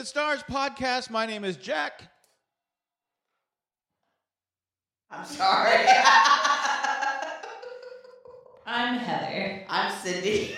with Stars podcast. My name is Jack. I'm sorry. I'm Heather. I'm Cindy.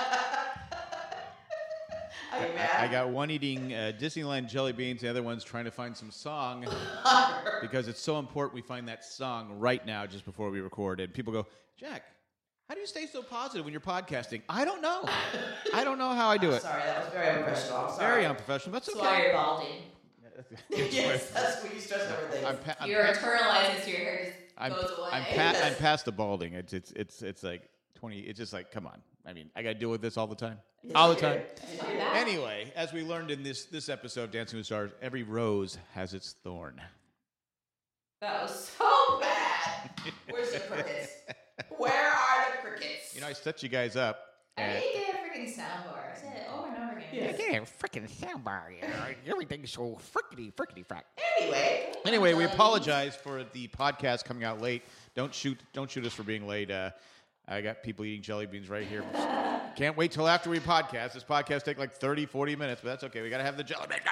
Are you mad? I got one eating Disneyland jelly beans, the other one's trying to find some song because it's so important we find that song right now just before we record. And people go, Jack, how do you stay so positive when you're podcasting? I don't know. I don't know how I do it. Sorry, that was very unprofessional. I'm sorry. Very unprofessional. That's That's okay. why you're balding. Yes, that's what you stress everything. You're internalizing, so your hair just goes away. I'm past the balding. It's like 20. It's just like, come on. I mean, I got to deal with this all the time. Yes, All the you time. do. Anyway, as we learned in this episode of Dancing with Stars, every rose has its thorn. That was so bad. Where's the crickets? Where are the crickets? You know, I set you guys up. I need to get a freaking soundboard. I said it over and over again. Yes. Yeah, freaking soundbar. Everything's so frickety frack. Anyway, we apologize for the podcast coming out late. Don't shoot us for being late. I got people eating jelly beans right here. Can't wait till after we podcast. This podcast take like 30, 40 minutes, but that's okay. We got to have the jelly beans.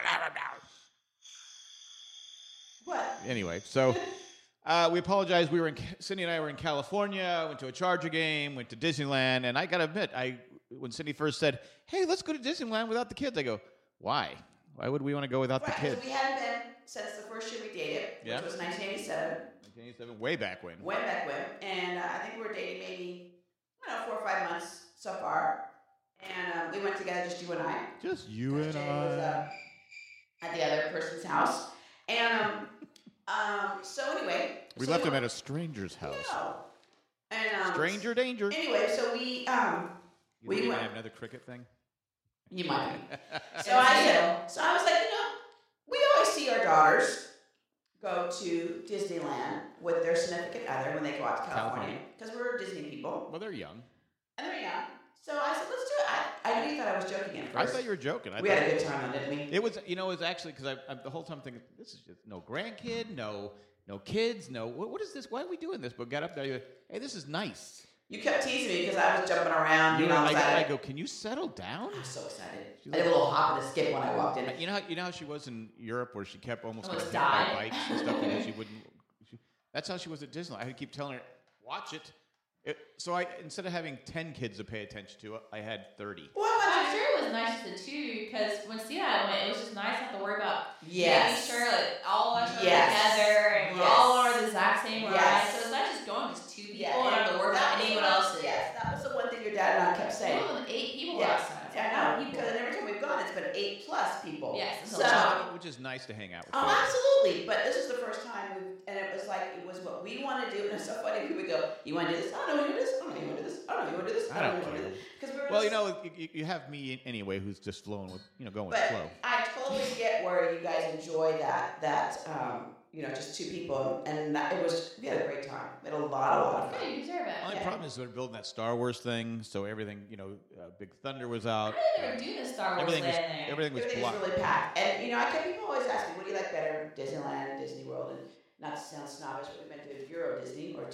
What? Anyway, so we apologize. Cindy and I were in California, went to a Charger game, went to Disneyland, and I got to admit, when Cindy first said, hey, let's go to Disneyland without the kids, I go, why? Why would we want to go without the Right, kids? because we hadn't been since the first year we dated, Yeah. which was 1987. 1987, way back when. Way back when. And I think we were dating maybe, 4 or 5 months so far. And we went together, just you and I. Just you and Jay was I. at the other person's house. And so anyway. We so left him at a stranger's house. No. And, Stranger danger. Anyway, so we You think we we went. have another cricket thing? You might be. So Yeah. I was like, we always see our daughters go to Disneyland with their significant other when they go out to California because we're Disney people Well, they're young. and they're young. So I said, let's do it. I knew you thought I was joking at first. I thought you were joking. We had a good time, though, didn't we? It was, it was actually because I the whole time thinking this is just no grandkid, no kids, no. What is this? Why are we doing this? But got up there, hey, this is nice. You kept teasing me because I was jumping around. I go, can you settle down? I'm so excited. She's I did a little hop and a skip when I walked in. You know how she was in Europe where she kept almost Almost getting hit by died. bikes and stuff because she wouldn't. That's how she was at Disneyland. I had to keep telling her, watch it. So I instead of having 10 kids to pay attention to, I had 30. Well, I'm sure it was nice to too, because when Steve and I went, it was just nice not to worry about Yes. making sure like all of us are Yes. together and we're Yes. all on the exact same ride. Yes. So it's not just going just two people Yeah, and not to worry that about was anyone the one- else's. Yes, that was the one thing your dad and I kept saying. More than 8 people Yes, last time. It's I like, know, people. because every time we've gone, it's been 8+ people. Yes, it's a So, lot. Which is nice to hang out with. oh, kids. absolutely. But this is the first time and it was what we want to do. And it's so funny. People go, you want to do this? I don't know, you want to do this? I don't know, you want to do this? I don't know, you want to do this? I don't know, you want to do care. this? Because we were Well, just- you have me anyway, who's just flowing with, going with the But flow. I totally get where you guys enjoy that just two people, and we had a great time. We had a lot of Yeah, fun. you deserve it. Only Yeah. problem is they're building that Star Wars thing, so everything, Big Thunder was out. I didn't even do the Star Wars Everything was land there. everything was Everything was blocked. really packed, and people always ask me, "What do you like better, Disneyland, Disney World?" And not to sound snobbish, but we've been to Euro Disney or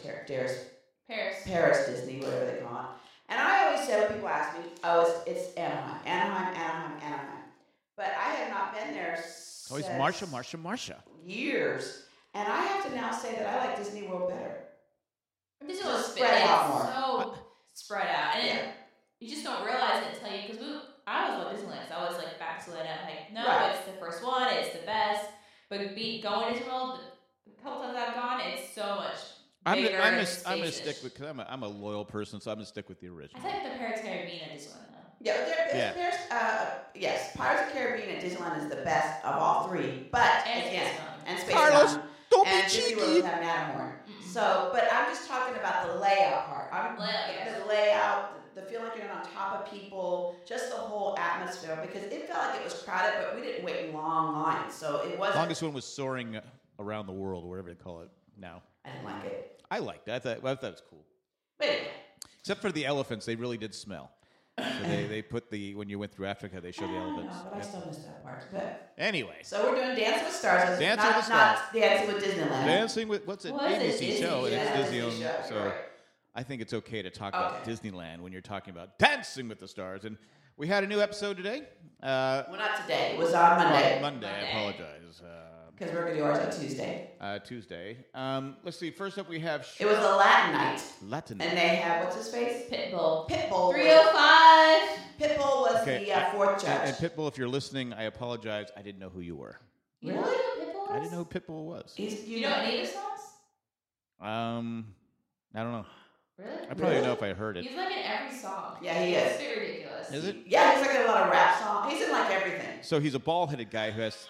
Paris Disney, whatever they call it. And I always say when people ask me, "Oh, it's Anaheim." But I have not been there Always since Marsha. years, and I have to now say that I like Disney World better. This Just was spread out more. so spread out, and Yeah. you just don't realize it until you. Because I was at Disneyland, so I was like back to it. I'm like, no, Right. it's the first one, it's the best. But going to Disney World, the couple times I've gone, it's so much bigger. I'm and gonna stick spacious. with because I'm a loyal person, so I'm gonna stick with the I original. think the Pirates of the Caribbean at Disneyland though. Yeah, yes, Pirates of the Caribbean at Disneyland is the best of all three. But And again, Space Mountain. and Space Carlos, Mountain, don't and be Disney World cheeky. have Matterhorn. So, but I'm just talking about the layout part. The layout, the feeling like you're on top of people, just the whole atmosphere. Because it felt like it was crowded, but we didn't wait in long lines, so it wasn't. Longest one was soaring around the world, or whatever they call it now. I didn't like it. I liked it. I thought it was cool. But anyway, Except for the elephants, they really did smell. So they put when you went through Africa, they showed the elephants. but I still missed that part. But Anyway, so we're doing Dancing with Stars. Dancing not, with not Dancing with Disneyland. Dancing with what's it? What is ABC Disney? show, and Yeah, it's Disney Disney owned. show, So right. I think it's okay to talk about Okay. Disneyland when you're talking about Dancing with the Stars. And We had a new episode today. Well, not today. It was on Monday. Monday. I apologize. Because we're going to do ours on Tuesday. Tuesday. Let's see. First up, we have. It was a Latin night. Latin. And they have, what's his face? Pitbull. Pitbull. 305. Pitbull was Okay, the fourth judge. And Pitbull, if you're listening, I apologize. I didn't know who you were. You know who Pitbull is? I didn't know who Pitbull was. You know any of his songs? I don't know. Really? I probably know if I heard it. He's like in every song. Yeah, he is. It's very ridiculous. Is it? Yeah, he's like in a lot of rap songs. He's in like everything. So he's a bald-headed guy who has.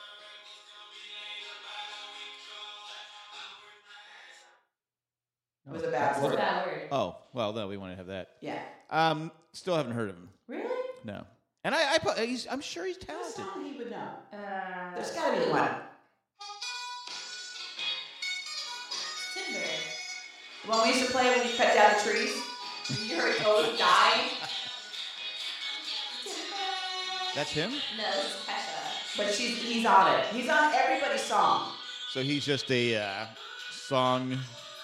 It was a bad What's word. that word? Oh, well, no, we want to have that. Yeah. Still haven't heard of him. Really? No. And I'm sure he's What talented. song he would know? There's There's got to be one. Timber. The one we used to play when you cut down the trees. You heard Toad dying? That's him? No, this is Kesha. But he's on it. He's on everybody's song. So he's just a song.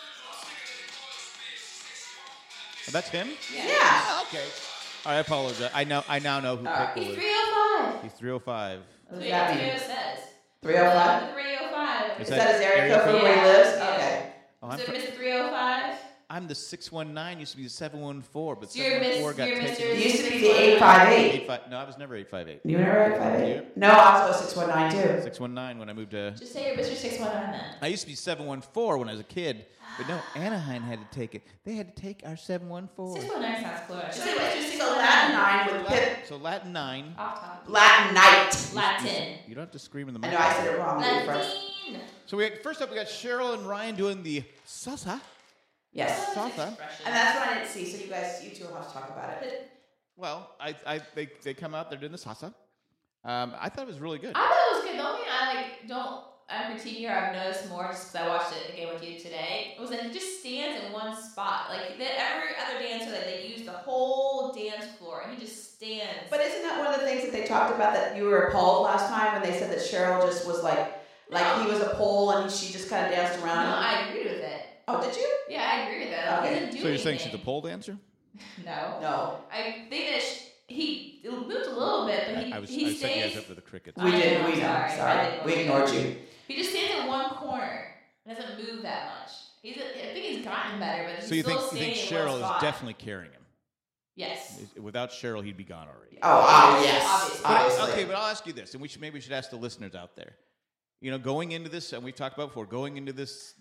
Oh, that's him? Yeah. Oh, okay. I apologize. I now know who All right. Pitbull He's is. 305. He's 305. What does that mean? That's what it says. 305? 305. Is Is that his area area code for code? where he lives? Yeah. Okay. Oh, So Mr. 305? I'm the 619. Used to be the 714, but So you're 714 got Mr. taken. It used to be the 858. No, I was never 858. You were 858? You? No, I was 619 too. 619 when I moved to. Just say you're Mr. 619 then. I used to be 714 when I was a kid, but no, Anaheim had to take it. They had to take our 714. 619 sounds cooler. Just So say it's Mr. just a Latin 9 with Pip. So Latin 9. Off top. Latin night. Latin. You don't have to scream in the I mic. know I said it wrong. Latin. So first up, we got Cheryl and Ryan doing the salsa. Yes. Salsa. And that's what I didn't see, so you two will have to talk about it. Well, they come out, they're doing the salsa. I thought it was really good. I thought it was good. The only thing I'm critiquing her, I've noticed more just because I watched it again with you today, was that he just stands in one spot. Like, every other dancer, that they use the whole dance floor, and he just stands. But isn't that one of the things that they talked about that you were appalled last time when they said that Cheryl just was like he was a pole and she just kind of danced around No, him? I agreed with it. Oh, did you? Yeah, I agree with it. Okay. He didn't do So you're saying anything. she's a pole dancer? No. No. I think that he moved a little bit, but I was he setting you guys stays. up for the crickets. We did. I We know. know, Sorry. We ignored you. He just stands in one corner. Doesn't move that much. I think he's gotten better, but he's So you still think standing in Cheryl one is spot. definitely carrying him? Yes. Without Cheryl, he'd be gone already. Oh, yes. Obviously. Obviously. Okay, but I'll ask you this, and maybe we should ask the listeners out there. You know, going into this, and we've talked about before, going into this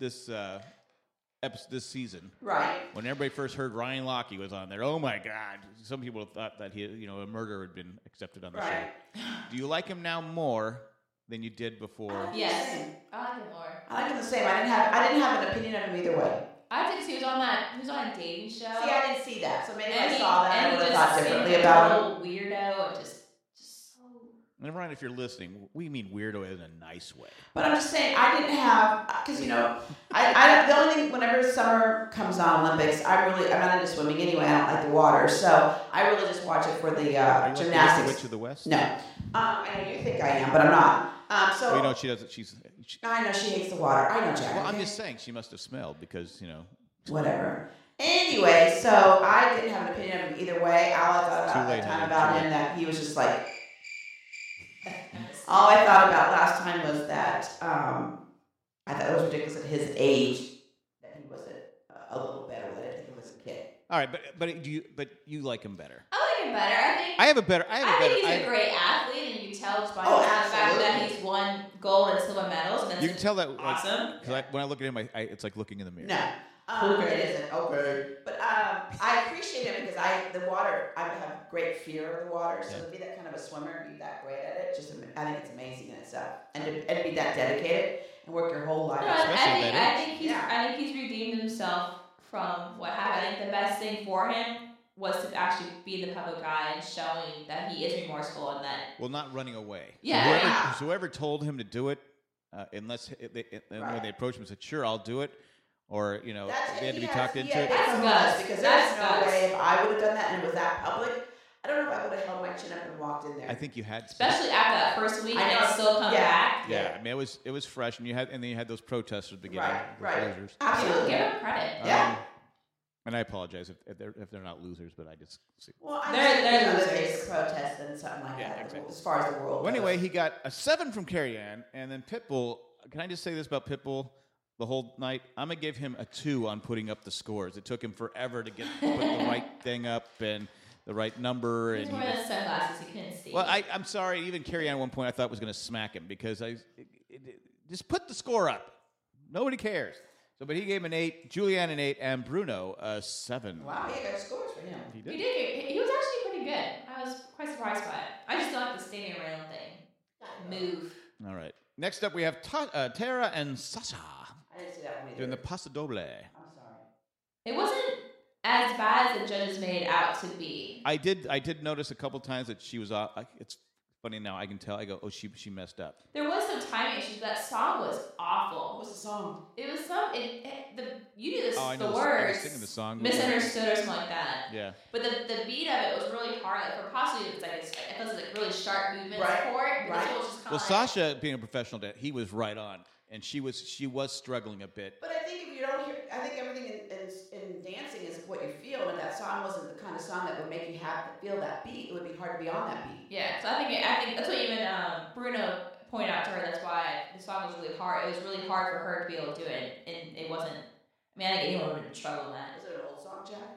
this season, Right. when everybody first heard Ryan Lochte was on there, oh my God! Some people thought that a murder had been accepted on the Right. show. Do you like him now more than you did before? Yes. I like him more. I like him the same. I didn't have an opinion of him either way. I think he was on a dating show. See, I didn't see that, so maybe And I he- saw that and and I he would have just thought differently seemed about like him. a little weirdo and just so. And Ryan, if you're listening, we mean weirdo in a nice way. But I'm just saying, I didn't have, because, the only thing, whenever summer comes on, Olympics, I'm not into swimming anyway. I don't like the water. So I really just watch it for the Are you like the gymnastics. Witch of the West? No. I know you think I am, but I'm not. Well, you know, she doesn't. I know she hates the water. I know, Jack. Well, I'm okay? just saying she must have smelled because Whatever. Anyway, so I didn't have an opinion of him either way. All I thought Too about late, that time honey, about too him late. that he was just like. All I thought about last time was that I thought it was ridiculous at his age that he wasn't a little better than I think he was a kid. all right, but you like him better. I like him better. I think. I have a better. I think he's a great athlete, and you can tell just by Oh, the fact that absolutely. he's won gold and silver medals. And that's You can tell that. awesome. Because when I look at him, it's like looking in the mirror. No. Okay. It isn't. Okay. But I appreciate him because the water, I have great fear of the water. So Yeah. to be that kind of a swimmer and be that great at it, I think it's amazing in itself. And to be that dedicated and work your whole life. No, Especially at that I think he's redeemed himself from what happened. I think the best thing for him was to actually be the public eye and showing that he is remorseful and that. Well, not running away. Yeah. So whoever told him to do it, unless when they approached him and said, "Sure, I'll do it," or they had to be talked into it. That's That's because there's That's no guts. way if I would have done that and it was that public, I don't know if I would have held my chin up and walked in there. I think you had. Especially after that first week, I and know. it still come Yeah. back. Yeah, I mean it was fresh, and then you had those protests at the beginning. Right, the right. closures. Absolutely. Absolutely. Give him credit. Yeah. And I apologize if they're not losers, but I just see. Well, I They're think there's other losers. ways to protest than something like Yeah, that, exactly. as far as the world Well, anyway, goes. he got a 7 from Carrie Ann, and then Pitbull. Can I just say this about Pitbull? The whole night, I'm gonna give him a 2 on putting up the scores. It took him forever to put the right thing up and the right number. He's And wearing those sunglasses he couldn't see. well, I'm sorry. Even Carrie Ann at one point I thought was gonna smack him because just put the score up. Nobody cares. So, but he gave him an 8, Julianne an 8, and Bruno a 7. Wow, he got scores for him. He He did. did. He was actually pretty good. I was quite surprised by it. I just don't like the standing around thing. Move. All right. Next up, we have Tara and Sasha I didn't see that one either. doing the Paso Doble. I'm sorry. It wasn't as bad as the judges made it out to be. I did notice a couple times that she was off. It's funny now. I can tell. I go, oh, she messed up. There was some timing issues. That song was awful. What was the song? It was some. You knew this. Oh, I the know. I was words. singing the song. Misunderstood or something like that. Yeah. But the beat of it was really hard. Like for possibly it was like it was like really sharp movements Right, for it. But right. this one was just kind Well, of like, Sasha, being a professional dancer, he was right on, and she was struggling a bit. But I think if you don't hear, I think everything in dancing is what you feel, and that song wasn't the kind of song that would make you feel that beat. It would be hard to be on that beat. Yeah, so I think that's what even Bruno pointed out to her. That's why the song was really hard. It was really hard for her to be able to do it, and it wasn't. I mean, I think anyone would have struggled with that. Is it an old song, Jack?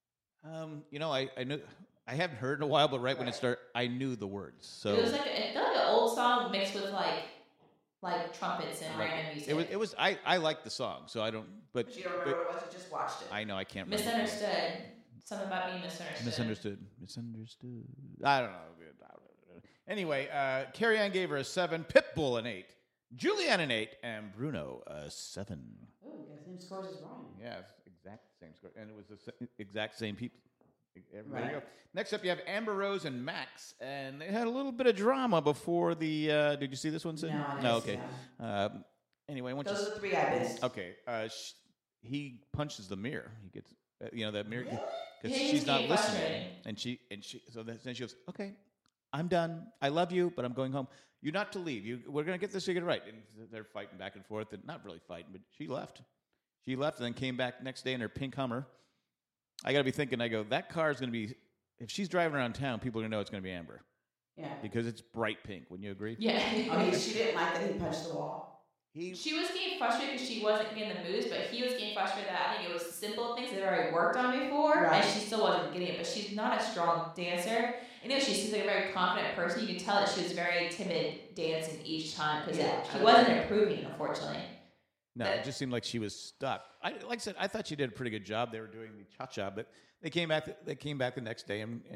I knew. I haven't heard in a while, but right when it started, I knew the words. So It was like it felt like an old song mixed with like trumpets and random music. it was. I liked the song, so I don't. But But you don't remember what it was. You just watched it. I know I can't remember. Misunderstood. Something about being misunderstood. Misunderstood. I don't know. Anyway, Carrie Ann gave her a 7, Pitbull an 8, Julianne an 8, and Bruno a 7. Ooh, you got the same scores as Ryan. Yeah, exact same score, and it was the exact same people. There you Right. go. Next up, you have Amber Rose and Max, and they had a little bit of drama before the. Did you see this one, Sid? No, I didn't No, see okay. that. Anyway, once Those you are the 3 I missed. okay, he punches the mirror. He gets, that mirror because Yeah, he she's was not getting listening, frustrated. and she. So then she goes, "Okay, I'm done. I love you, but I'm going home. You're not to leave. We're gonna get this figured right." And they're fighting back and forth, and not really fighting, but she left. She left and then came back next day in her pink Hummer. I got to be thinking, I go, that car is going to be, if she's driving around town, people are going to know it's going to be Amber Yeah. because it's bright pink. Wouldn't you agree? Yeah. She didn't like that he punched the wall. She was getting frustrated because she wasn't getting the moves, but he was getting frustrated that I think it was simple things that they'd already worked on before, Right. and she still wasn't getting it. But she's not a strong dancer. She seems like a very confident person. You can tell that she was very timid dancing each time because Yeah, she I wasn't agree. improving, unfortunately. No, it just seemed like she was stuck. Like I said, I thought she did a pretty good job. They were doing the cha-cha, but they came back the next day and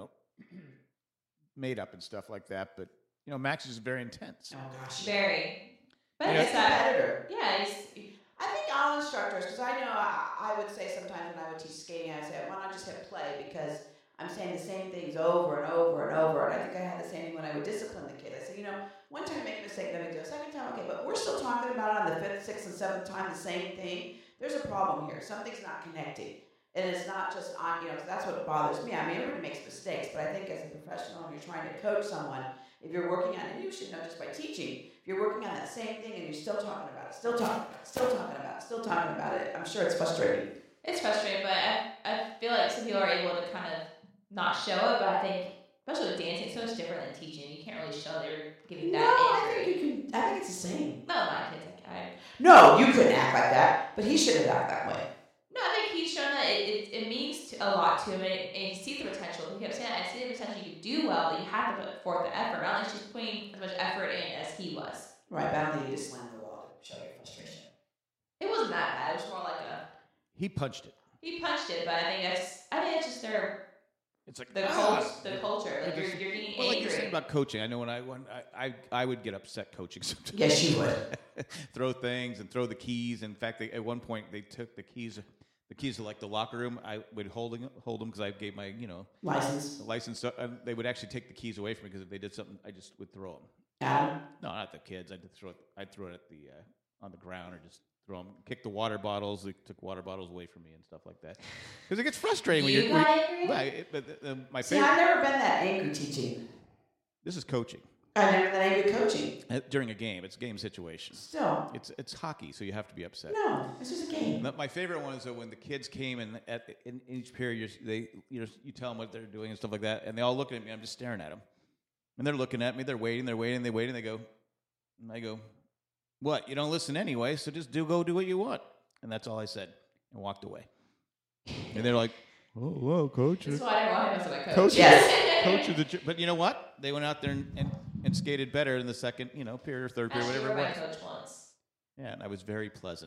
made up and stuff like that. But, Max is very intense. Oh, gosh. Very. But Yeah. it's that. Competitor. Yeah, I think all instructors, because I know I would say sometimes when I would teach skating, I would say, why not just hit play? Because I'm saying the same things over and over and over. And I think I had the same thing when I would discipline the kid. I said, one time you make a mistake, no big deal. Second time, okay, but we're still talking about it on the 5th, 6th, and 7th time the same thing. There's a problem here. Something's not connecting. And it's not just on, that's what bothers me. I mean, everybody makes mistakes, but I think as a professional, and you're trying to coach someone, if you're working on it, you should know just by teaching, if you're working on that same thing and you're still talking about it, still talking about it, I'm sure it's frustrating. It's frustrating, but I feel like some people are able to kind of not show it, but I think, especially with dancing, it's so much different than teaching. You can't really show they're giving No, that I injury. think you can. I think it's the same. No, my kids, No, you couldn't act like that, but he shouldn't act that way. No, I think he's shown that it means a lot to him, and he sees the potential. He kept saying, I see the potential you could do well, but you have to put forth the effort. I don't think she's putting as much effort in as he was. Right, but I don't think you just slam the wall to show your frustration. It wasn't that bad. It was more like He punched it. he punched it, but I think that's just their It's like the culture. Like you're getting well, like angry. you're saying about coaching. I know when I would get upset coaching sometimes. Yes, you would. Throw things and throw the keys. In fact, at one point they took the keys to like the locker room. I would hold them because I gave my License. license. And they would actually take the keys away from me because if they did something, I just would throw them. Adam. No, not the kids. I'd throw it. I'd throw it at the on the ground or just throw them. Kick the water bottles. They took water bottles away from me and stuff like that. Because it gets frustrating when You you're. got angry? Right, but my See, favorite. I've never been that angry teaching. This is coaching. I never that angry coaching. During a game. It's a game situation. Still. It's hockey, so you have to be upset. No, it's just a game. My favorite one is when the kids came and in each period you tell them what they're doing and stuff like that, and they all look at me. I'm just staring at them, and they're looking at me. They're waiting. They go, and I go, "What? You don't listen anyway, so just go do what you want." And that's all I said, and walked away. And they're like, "Oh, whoa, coach!" That's why I want him as my coach. Coach, Yes. coach is but you know what? They went out there and skated better in the second, period or third period, Actually, whatever you were it my was. coach once. Yeah, and I was very pleasant.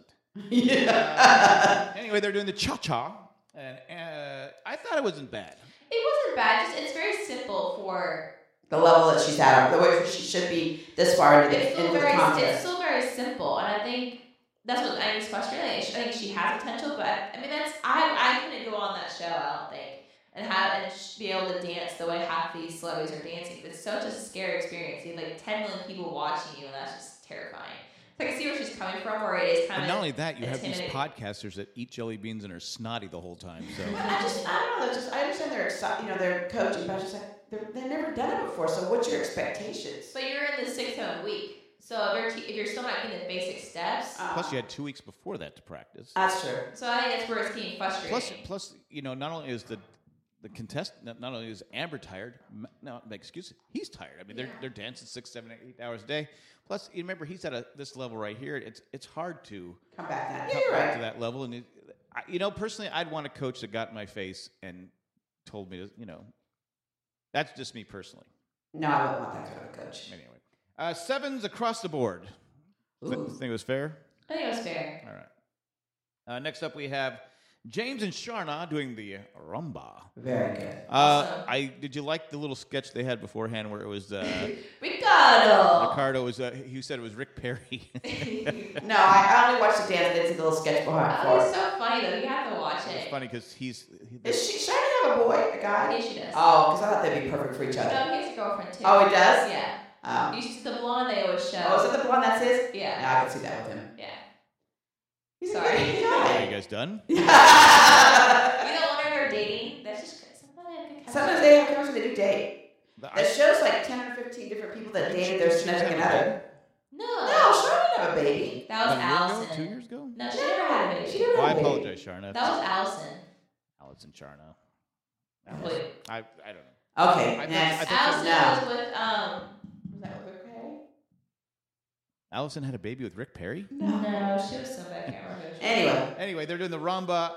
Yeah. Anyway, they're doing the cha-cha, and I thought it wasn't bad. It wasn't bad. It's very simple for. The level that she's at, the way she should be this far into It's the contest. it's still very simple, and I think that's what I think is frustrating. I think she has potential, but I mean I couldn't go on that show. I don't think. And be able to dance the way half these celebrities are dancing. It's such a scary experience. You have like 10 million people watching you, and that's just terrifying. So I can see where she's coming from, where it is kind And of. not only that, you have these intimidating. podcasters that eat jelly beans and are snotty the whole time. So I don't know. I understand they're coaching, but I just like they've never done it before. So what's your expectations? But you're in the 6th week, so if you're still not getting the basic steps. plus you had 2 weeks before that to practice. That's true. So I think that's where it's getting frustrating. Plus, not only is the contestant, not only is Amber tired, no, excuse me, he's tired. I mean, they're dancing 6, 7, 8 hours a day. Plus, you remember he's at this level right here. It's hard to Come back now. Yeah, come you're back right. to that level. And personally, I'd want a coach that got in my face and told me to, that's just me personally. No, I wouldn't want that kind of coach. Anyway, 7s across the board. Think it was fair? I think it was fair. All right. Next up, we have James and Sharna doing the rumba. Very good. Awesome. Did you like the little sketch they had beforehand where it was Ricardo. Ricardo was he said it was Rick Perry. No, I only watched the dance. I didn't see the little sketch behind Oh, for it's so funny though. You have to watch It's it. funny because Does she have a boy, a guy? Yeah, she does. Oh, because I thought they'd be perfect for each other. No, he has a girlfriend too. Oh, he does? Yeah. Oh. You see the blonde they always show. Oh, is it the blonde that's his? Yeah. Yeah, I can see that with him. Yeah. He's Sorry. a good Are guy. you guys done? You don't wonder if they're dating. That's just Sometimes they have chemistry, they do date. The- That shows like 10 or 15 different people that dated their significant other. No. No, Sharon didn't have a baby. That was About a year ago? Allison. 2 years ago? No, she never had a baby. She never Well, I had a baby. apologize, Sharna. That was Allison. Allison Sharna. Wait. I don't know. Okay, I next. think Allison No. was with was that with Rick Perry? Allison had a baby with Rick Perry? No, she was somebody. I can't remember. Who she was. Anyway, Anyway, they're doing the rumba.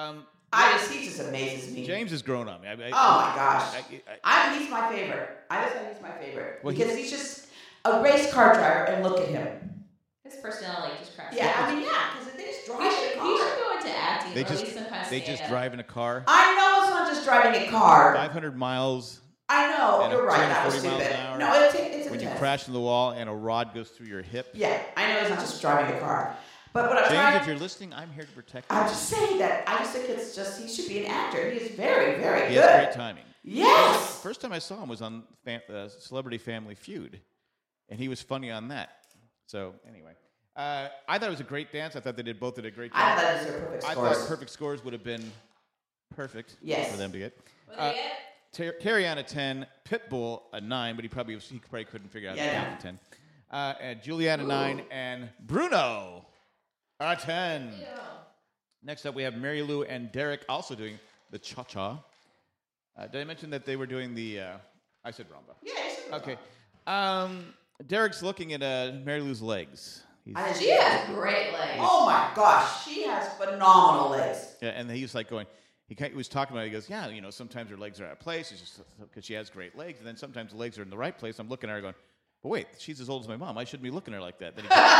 he just amazes me. James has grown on me. Oh my gosh. I- He's my favorite. I just think he's my favorite. Well, because he's just a race car driver, and look at him. His personality just cracks. Yeah, me up. I mean, yeah, because they just drive He a should car. go into acting. They or at just- least some kind of they just stand-up. drive in a car, I know it's not just driving a car. 500 miles. I know, And you're right. That was 240 miles stupid. an hour. No, it's When you intense. crash into the wall and a rod goes through your hip. Yeah, I know he's not just driving a car. But what I'm James, trying if you're listening, I'm here to protect you. I'm just saying that I just think it's just he should be an actor. He is very, very He good. has great timing. Yes. First time I saw him was on Celebrity Family Feud, and he was funny on that. So anyway, I thought it was a great dance. I thought they both did a great job. I thought those were perfect I scores. thought perfect scores would have been perfect Yes. for them to get. What did they get? Carrie Ann a 10, Pitbull a 9, but he probably couldn't figure out Yeah, the no. count to 10. And Julianne a 9, and Bruno a 10. Ew. Next up, we have Mary Lou and Derek also doing the cha-cha. Did I mention that they were doing the? I said rumba. Yeah, you should. Okay. Derek's looking at Mary Lou's legs. He's- She has great legs. Oh my gosh, she has phenomenal legs. Yeah, and he was like going. He was talking about it. He goes, yeah, sometimes her legs are out of place. It's just because she has great legs, and then sometimes the legs are in the right place. I'm looking at her going, but wait, she's as old as my mom. I shouldn't be looking at her like that.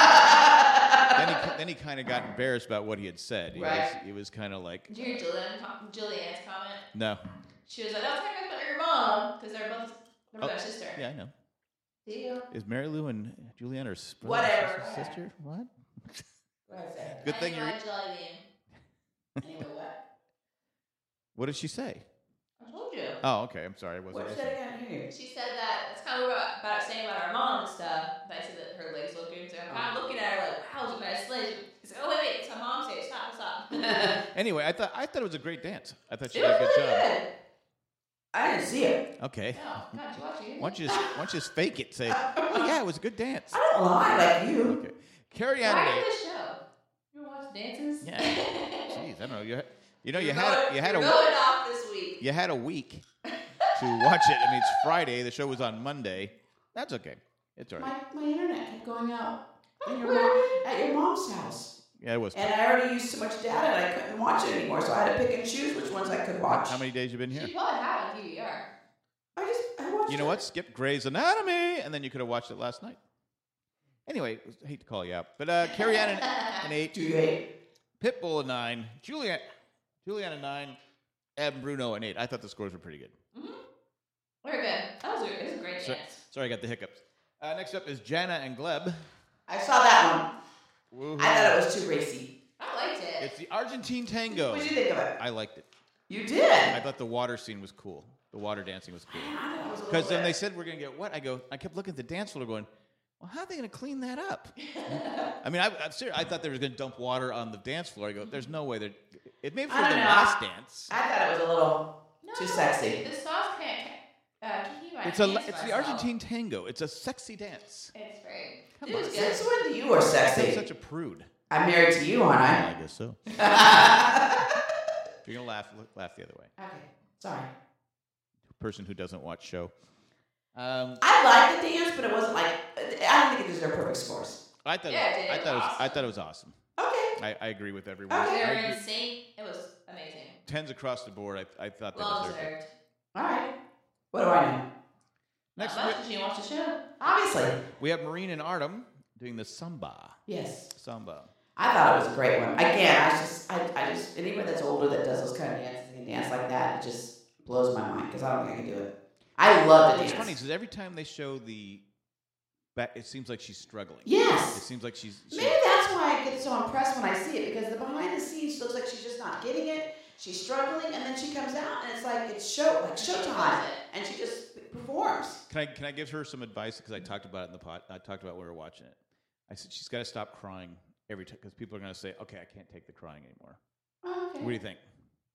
Then he kind of got embarrassed about what he had said. He was kind of like, Did you hear Julianne's comment? no. She was like, "Don't talk about your mom," because they're both their sister. Yeah, I know. Do you? Is Mary Lou and Julianne her Whatever. sister? What? What did I say? Good thing you're. I Jelly Bean. Anyway, what? What did she say? I told you. Oh, okay. I'm sorry. I wasn't What did listening. I again? Here. She said that it's kind of about saying about our mom and stuff. But I said that her legs look good. So I'm kind of looking at her like, wow, those are nice legs. She's like, oh wait, it's my mom's say. Stop. Anyway, I thought it was a great dance. I thought she It did was a good really job. good. I didn't see it. Okay. No, God, did you watch it? Why don't you just fake it? Say, oh yeah, it was a good dance. I don't lie like you. Okay. Carrie Ann Why and are you Nate. this show? You want to watch dances? Yeah. Jeez, I don't know. You You're had going off this week. you had a week to watch it. I mean, it's Friday. The show was on Monday. That's okay. It's all right. My internet kept going out at your mom's house. Yeah, it was. And I already used too much data and I couldn't watch it anymore, so I had to pick and choose which ones I could watch. How many days you been here? She probably had on DVR. I watched You know what? Skip Grey's Anatomy, and then you could have watched it last night. Anyway, I hate to call you out, but Carrie Ann and 8, 2-8. Pitbull and 9, Julianne and 9, and Bruno and 8. I thought the scores were pretty good. Mm-hmm. Very good. It was a great dance. Sorry, I got the hiccups. Next up is Jana and Gleb. I saw that one. Woo-hoo. I thought it was too racy. I liked it. It's the Argentine tango. What did you think of it? I liked it. You did. I thought the water scene was cool. The water dancing was cool. I thought it was a Because little then they bit- said we're going to get wet. I kept looking at the dance floor going, well, how are they going to clean that up? I mean, I'm serious. I thought they were going to dump water on the dance floor. I go, there's no way. It may be for I the don't know. last dance. I thought it was a little too sexy. The sauce can't keep my It's hands to the myself. Argentine tango. It's a sexy dance. It's very. Come It was on. good. Since when you were I'm sexy? such a prude. I'm married to you, aren't I? I guess so. If you're going to laugh the other way. Okay, sorry. Person who doesn't watch show. I liked the dance, but it wasn't like I don't think it deserved perfect scores. I thought Yeah, it did. I It thought was I thought it was awesome. Okay. I agree with everyone. Okay. They I were agree. in sync. It was amazing. 10s across the board. I thought they Well deserved it. deserved. All right. What do I know? Next Not much because you watched the show. Obviously. we have Maureen and Artem doing the samba. Yes. Samba. I thought it was a great one. Again, I just anybody that's older that does those kind of dances and dance like that, it just blows my mind because I don't think I can do it. I love the It's dance. funny because every time they show the back, it seems like she's struggling. It Yes. seems like she's Maybe that's why I get so impressed when I see it because the behind the scenes looks like she's just not getting it. She's struggling, and then she comes out, and it's like it's showtime, and she just performs. Can I give her some advice because I talked about it in the pod. I talked about when we were watching it. I said she's got to stop crying every time because people are going to say, "Okay, I can't take the crying anymore." Oh, okay. What do you think?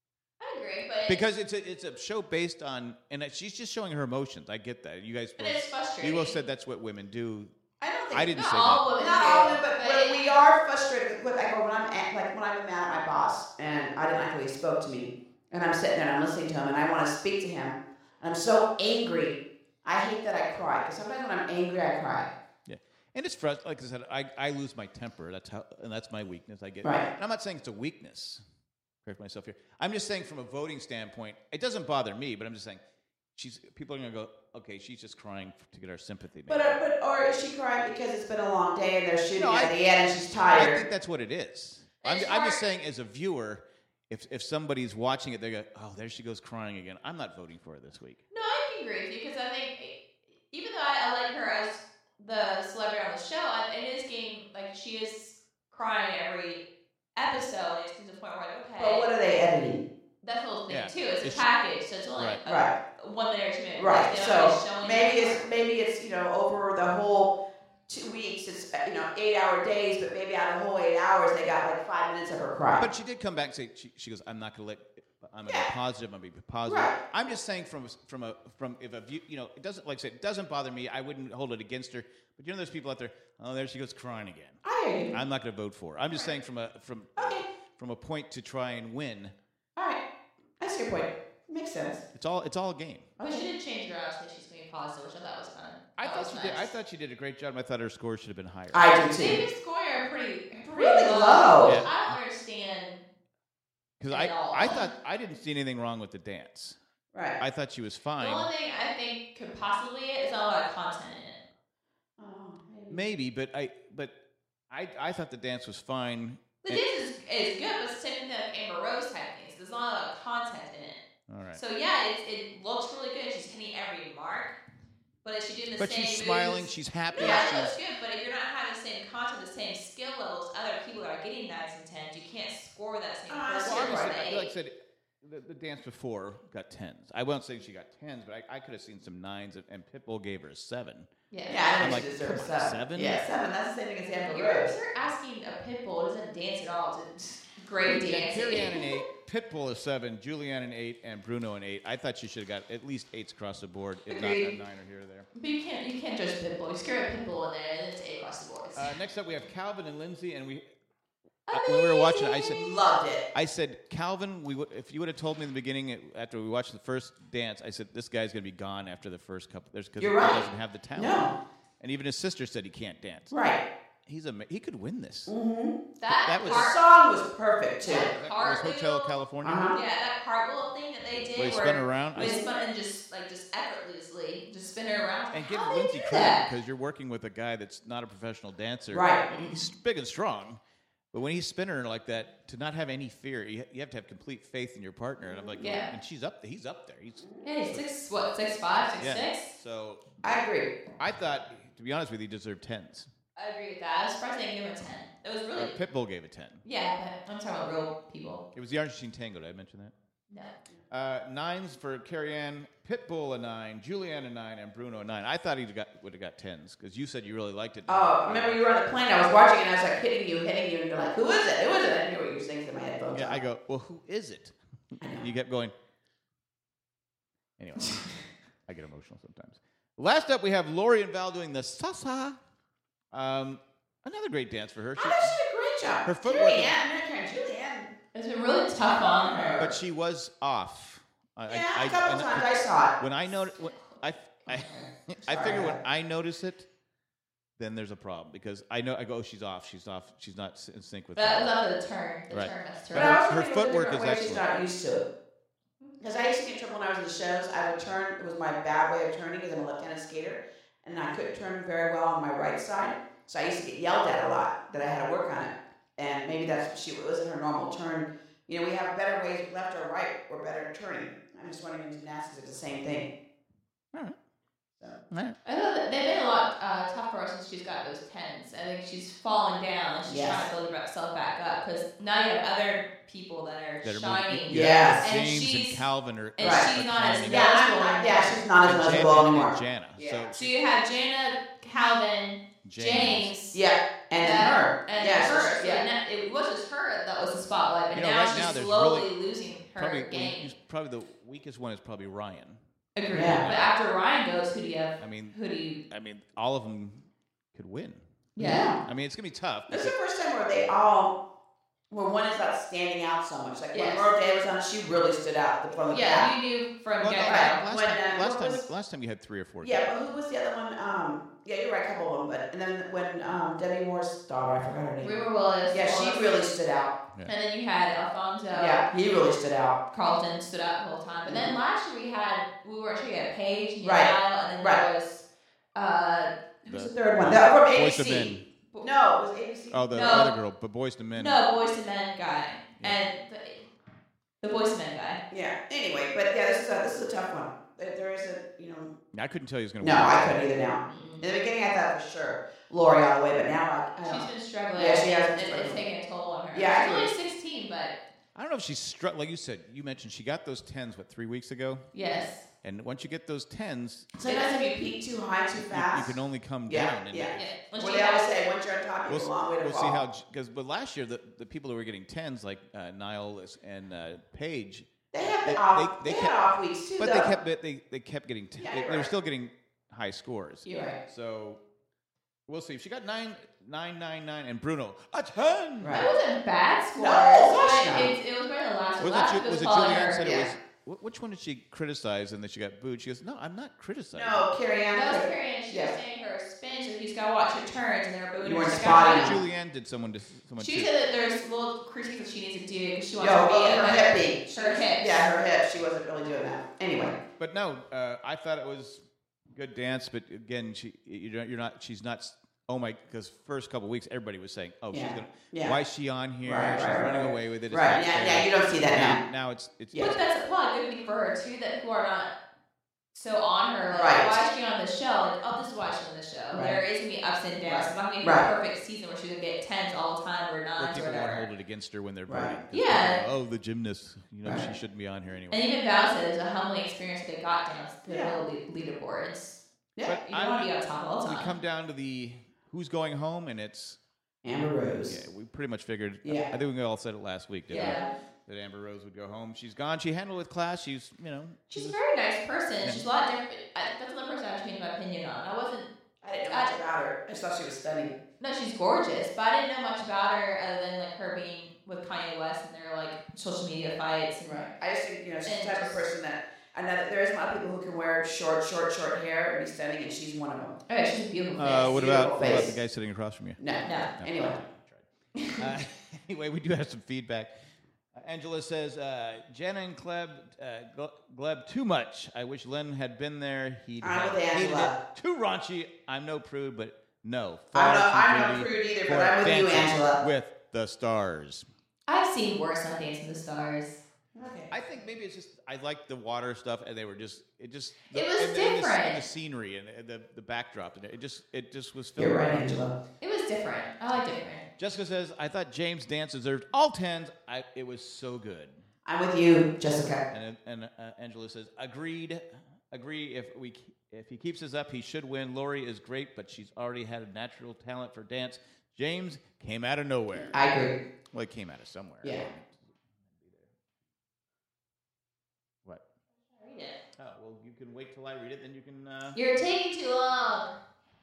I agree, but Because it's a show based on, and she's just showing her emotions. I get that. You guys, but it's frustrating. you both said that's what women do. I don't think I didn't Not say all that. women Not do, all of it, but it- we are frustrated. When I'm mad at my boss and I didn't like the way he spoke to me, and I'm sitting there and I'm listening to him and I want to speak to him, and I'm so angry. I hate that I cry because sometimes when I'm angry, I cry. Yeah, and it's frustrating. Like I said, I lose my temper. That's my weakness. I get. Right. And I'm not saying it's a weakness. Correct myself here. I'm just saying from a voting standpoint, it doesn't bother me. But I'm just saying, people are going to go, okay, she's just crying to get our sympathy. Maybe. Or is she crying because it's been a long day and they're shooting No, at the end and she's I tired? think that's what it is. It's I'm hard. just saying, as a viewer, if somebody's watching it, they go, oh, there she goes crying again. I'm not voting for her this week. No, I can agree with you because I think even though I like her as the celebrity on the show, it is getting like she is crying every episode. It's to the point where like, okay, But what are they editing? that's the whole thing Yeah. too. It's It's- a package, so it's only Right. like Right. 1 minute or 2 minutes. Right. They don't So really show anything. maybe it's over the whole 2 weeks. It's 8-hour days, but maybe out of the whole 8 hours they got like 5 minutes of her cry. But she did come back and say, she goes, I'm not going to I'm going to Yeah. be positive. I'm going to be positive. Right. I'm just saying from if a view, it doesn't, like I said, it doesn't bother me. I wouldn't hold it against her. But there's people out there, oh, there she goes crying again. I hear you. I'm not going to vote for her. I'm just saying from Okay. a point to try and win, All right. I see your point. Makes sense. it's all a game. But she did change her out to say she's going to be positive, which I thought was fun. I That thought was she did. I nice. thought she did a great job. I thought her score should have been higher. I do too. David's score are pretty Really low. low. Yeah. I don't understand. Because at all. I thought I didn't see anything wrong with the dance. Right. I thought she was The fine. only thing I think could possibly is not a lot of content in it. Oh, Maybe, but I thought the dance was fine. The dance is good, but it's the same thing like Amber Rose type things. There's not a lot of content in it. All right. So yeah, it looks really good. She's hitting every mark. But is she doing the But same she's smiling. moves? She's happy. Yeah, it she's, looks good. But if you're not having the same content, the same skill levels, other people that are getting 9s and 10s, you can't score that same Ah, person. well, Well, obviously, with an like I 8. said, the dance before got 10s. I won't say she got 10s, but I could have seen some 9s, and Pitbull gave her a 7. Yeah. Yeah, I I'm think like, she deserves come on, 7. 7? Yeah, 7. That's the same thing as Amber You're Rose. asking a pit bull who doesn't dance at all to great Yeah, dancing. Carrie Ann an 8, Pitbull a 7, Julianne an 8, and Bruno an 8. I thought she should have got at least 8s across the board, if not a 9 Agreed. or here or there. But you can't judge Pitbull. You screw a Pitbull in there, and it's A across the board. Next up, we have Calvin and Lindsay, and when we were watching it, Loved it. I said, Calvin, if you would have told me in the beginning after we watched the first dance, I said, this guy's going to be gone after the first couple. Because he You're right. doesn't have the talent. No. And even his sister said he can't dance. Right. He could win this. That was- The song was perfect too. That Was cartwheel. Hotel California? Uh-huh. Yeah, that cartwheel thing that they did. Where he where spun around? They spun and just effortlessly, just spin her around. And give How do they Lindsay do credit that? because you're working with a guy that's not a professional dancer. Right. He's big and strong. But when he's spinning her like that, to not have any fear, you have to have complete faith in your partner. And I'm like, Yeah. and he's up there. He's Yeah, he's 6'5", 6'6". So I agree. I thought, to be honest with you, he deserved 10s. I agree with that. I was surprised they didn't give him a 10. It was really Pitbull gave it 10. yeah, but I'm talking about real people. It was the Argentine Tango. Did I mention that? No. 9s for Carrie Ann, Pitbull a 9, Julianne a 9, and Bruno a 9. I thought he would have got 10s because you said you really liked it. Oh, remember you were on the plane. I was watching it, and I was like hitting you, and you're like, "Who is it? Who is it?" I didn't hear what you were saying to my headphones. Yeah, on. I go, well, who is it? You kept going. Anyway, I get emotional sometimes. Last up, we have Lori and Val doing the salsa. Another great dance for her. I thought she did a great job. Her footwork is- Julianne. It's been really tough on her. But she was off. Yeah, a couple times I saw it. When I noticed, I figure when I notice it, then there's a problem because I go, oh, she's off, she's not in sync with That her. was after the turn. The Right. turn messed her But up. I also her think it was a footwork different is way she's excellent. not used to it. Because I used to get in trouble when I was in the shows. I would turn. It was my bad way of turning because I'm a left-handed skater, and I couldn't turn very well on my right side. So I used to get yelled at a lot that I had to work on it. And maybe it wasn't her normal turn. You know, we have better ways, left or right, or better turning. I'm just wondering in gymnastics it's the same thing. All right. So. I thought that they've been a lot tougher since she's got those 10s. I think she's fallen down and she's Yes. trying to build herself back up because now you have other people that are shining. moving. Yes. And James and she's- Calvin are. and Right. she's not as climbing Yeah, noticeable. she's not as And noticeable Jan- anymore. and Jana. Yeah. So you have Jana, Calvin, James, Yeah, and then her. and yeah, her. so- So yeah. now- it was just her that was the spotlight, but You know, now right she's now there's slowly really- losing her Probably, game. probably the weakest one is probably Ryan. Agreed. Yeah. But after Ryan goes, who do you have? I mean, Who do you? all of them could win. Yeah. I mean, it's gonna be tough. This is the first time where one is not standing out so much. Like Yes. when Laura Day was on, she really stood out from the Yeah, back. you knew from Well, get right. go. When, what last time you had 3 or 4. Yeah, but who was the other one? Yeah, you're right, a couple of them. But and then when Debbie Moore's daughter, I forgot her name. Rumor Willis. Yeah, she really stood out. Yeah. And then you had Alfonso. Yeah, he really stood out. Carlton stood out the whole time. But then last year we weren't sure you had Paige and you Right. had Niall, and then Right. there was Who's the The third one? From Boys to ABC. Men. No, it was ABC. Oh, the No. other girl, but Boys to Men. no Boys to Men guy. Yeah. And the Boys to Men guy. Yeah. Anyway, but yeah, this is a tough one. There is I couldn't tell you who's gonna No, win. I couldn't either now. In the beginning, I thought for sure Lori all the way, but now I don't. She's been struggling. Yeah, she has been It's struggling. taking a toll on her. Yeah, I She's only agree. 16, but I don't know if she's struck. Like you mentioned, she got those 10s 3 weeks ago, yes. and once you get those 10s, Sometimes if you peak too high too you fast. can only come Yeah, down. And yeah. Yeah. When Well, she they always has- say once you're on top, you have a long way to we'll fall. see how but last year the people who were getting 10s like Niall and Paige, They have they- off. they They, kept- had off weeks too. but though. they kept getting Yeah, they you're were right. still getting high scores. You're right. So we'll see. If she got 9, and Bruno a 10. Right. It wasn't bad scores. No, gosh, but no. it was better than last Was last it, week was it calling Julianne her- said Yeah. it was? Which one did she criticize and then she got booed? She goes, "No, I'm not criticizing." No, Carrie Ann. That was Carrie Ann. She Yeah. was saying her spin, so she's got to watch her turns, and they're booing You her. weren't She's gotta spotting watch- them. Julianne did someone She too. said that there's little critiques that she needs to do because she Yo, wants to be her a hip beat. Her hips. Yeah, her hip. She wasn't really doing that. Anyway. But no, I thought it was good dance. But again, she's not. Oh my! Because first couple weeks, everybody was saying, "Oh, she's Yeah. gonna. Yeah. Why is she on here? Right, She's right, running right. away with it. It's Right. not Yeah, fair." yeah. You don't see that now. Now it's Yeah. But that's a plot. Good thing for her too. That who are not so on her. Like, Right. why is she on the show? Like, oh, this is why she's on the show. Right. There is gonna be ups and downs. Right. It's not gonna be Right. a perfect season where she's gonna get 10s all the time or Where 9s or people want to whatever. hold it against her when they're Right. voting. 'Cause Yeah. people go, oh, the gymnast. Right. She shouldn't be on here anyway. And even Val said it's a humbling experience that they got down to the Yeah. little leaderboards. Yeah. But You don't want to be on top all the we time. come down to the who's going home, and it's Amber Rose. Yeah, we pretty much figured. Yeah. I think we all said it last week, didn't Yeah. we? That Amber Rose would go home. She's gone. She handled it with class. She's, She's a very nice person. She's a lot different. That's another person I changed my opinion on. I didn't know much about her. I just thought she was stunning. No, she's gorgeous, but I didn't know much about her other than like her being with Kanye West and their like social media fights. And, Right. I just think, she's the And type of just- person that there is a lot of people who can wear short hair and be stunning, and she's one of them. Oh, she's a beautiful face. What Beautiful about face. the guy sitting across from you? No. No. Anyway. Anyway, we do have some feedback. Angela says, Jenna and Gleb too much. I wish Len had been there. He'd I'm have with hated Angela. it. Too raunchy. I'm no prude, but no. I'm no prude either, but I'm with you, Angela. With the stars. I've seen worse on Dance with the Stars. Okay. I think maybe it's just I like the water stuff, and they were just It was and different. the scenery and the backdrop, and it just was. You're right, Angela. It was different. I like different. Jessica says, I thought James' dance deserved all 10s. It was so good. I'm with you, Jessica. And Angela says, agree. If he keeps this up, he should win. Lori is great, but she's already had a natural talent for dance. James came out of nowhere. I agree. Well, he came out of somewhere. Yeah. What? Read it. Oh, well, you can wait till I read it, then you can. You're taking too long.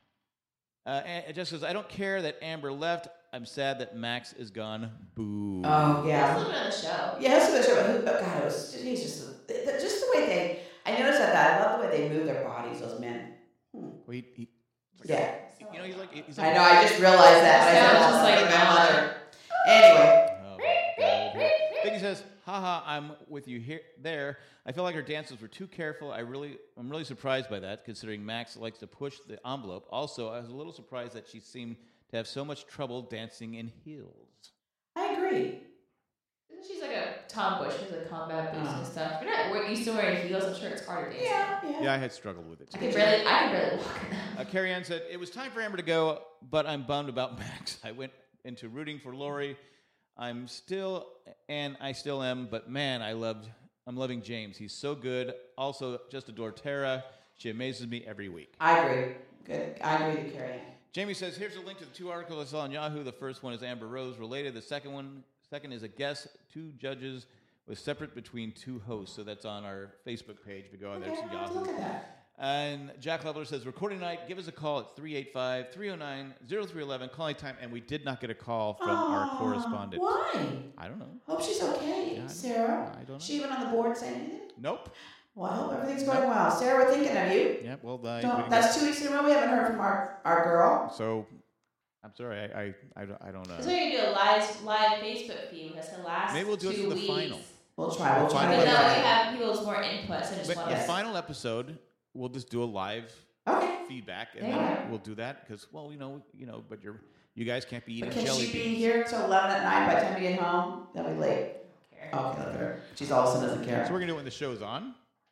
And Jessica says, I don't care that Amber left. I'm sad that Max is gone. Boo. Oh, Let's yeah. look at the show. Yeah, that's what the show. God, he's just the way they. I noticed that. I love the way they move their bodies. Those men. Well, he Yeah. he's like. I know. I just realized that. But I Sounds said, just like like my my mother. Anyway. Oh, God. Vicky says, haha, I'm with you here. There. I feel like her dances were too careful. I'm really surprised by that, considering Max likes to push the envelope. Also, I was a little surprised that she seemed to have so much trouble dancing in heels. I agree. Isn't she like a tomboy? She's like combat boots and stuff. You're not used to wearing heels. I'm sure it's harder to dance. Yeah. Yeah, I had struggled with it. I Too. can barely walk in them. Carrie Ann said, it was time for Amber to go, but I'm bummed about Max. I went into rooting for Lori. I still am, but man, I'm loving James. He's so good. Also, just adore Tara. She amazes me every week. I agree. Good. I agree with Carrie. Jamie says, here's a link to the 2 articles I saw on Yahoo. The first one is Amber Rose related. The second is a guest. 2 judges was separate between 2 hosts. So that's on our Facebook page. If you go on there, Okay, it's I'll have to Yahoo. look at that. And Jack Leveler says, recording night, give us a call at 385-309-0311. Calling time, and we did not get a call from our correspondent. Why? I don't know. Hope she's okay, Yeah, Sarah. I don't know. She even on the board saying anything? Nope. Well, I hope everything's going well. Sarah, we're thinking of you. Yeah, well, That's 2 weeks in a row we haven't heard from our girl. So, I'm sorry, I don't know. So you're gonna do a live Facebook feed that's gonna last. Maybe we'll do it 2 for the weeks. final. We'll try. We'll try. Final But to no, get you that. have people's more input. So just But want the to. final episode, we'll just do a live Okay. feedback, and Yeah. then we'll do that because, well, but you guys can't be eating But can jelly she be beans. here till 11 at night by the time we get home? That'll be late. Okay, let her. She's all of a sudden doesn't care. So we're gonna do it when the show's on.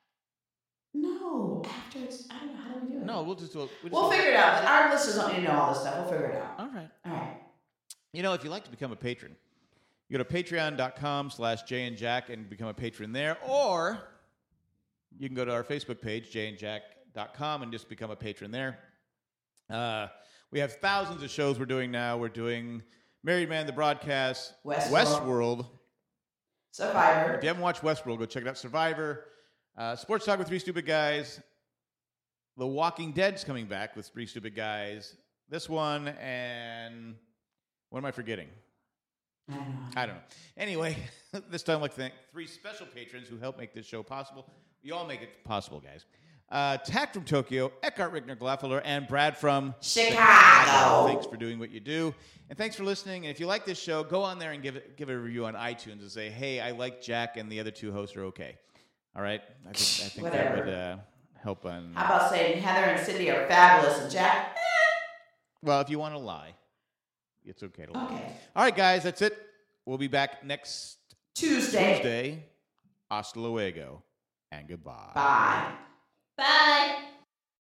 No, after it's, I don't know, how do we do it? No, we'll just do it. We'll figure it out. Our listeners don't need to know all this stuff. We'll figure it out. All right. All right. If you'd like to become a patron, you go to patreon.com/jayandjack and become a patron there, or you can go to our Facebook page, jayandjack.com, and just become a patron there. We have thousands of shows we're doing now. We're doing Married Man, the broadcast, Westworld. Survivor. If you haven't watched Westworld, go check it out. Survivor, Sports Talk with 3 Stupid Guys, The Walking Dead's coming back with 3 Stupid Guys. This one, and what am I forgetting? I don't know. Anyway, this time I'd like to thank 3 special patrons who help make this show possible. You all make it possible, guys. Tack from Tokyo, Eckhart Rickner Glaffeler, and Brad from Chicago. Thanks for doing what you do. And thanks for listening. And if you like this show, go on there and give it a review on iTunes and say, hey, I like Jack and the other 2 hosts are okay. All right? I think that would help on... How about saying Heather and Cindy are fabulous and Jack? Well, if you want to lie, it's okay to lie. Okay. All right, guys, that's it. We'll be back next Tuesday. Hasta luego, and goodbye. Bye. Bye.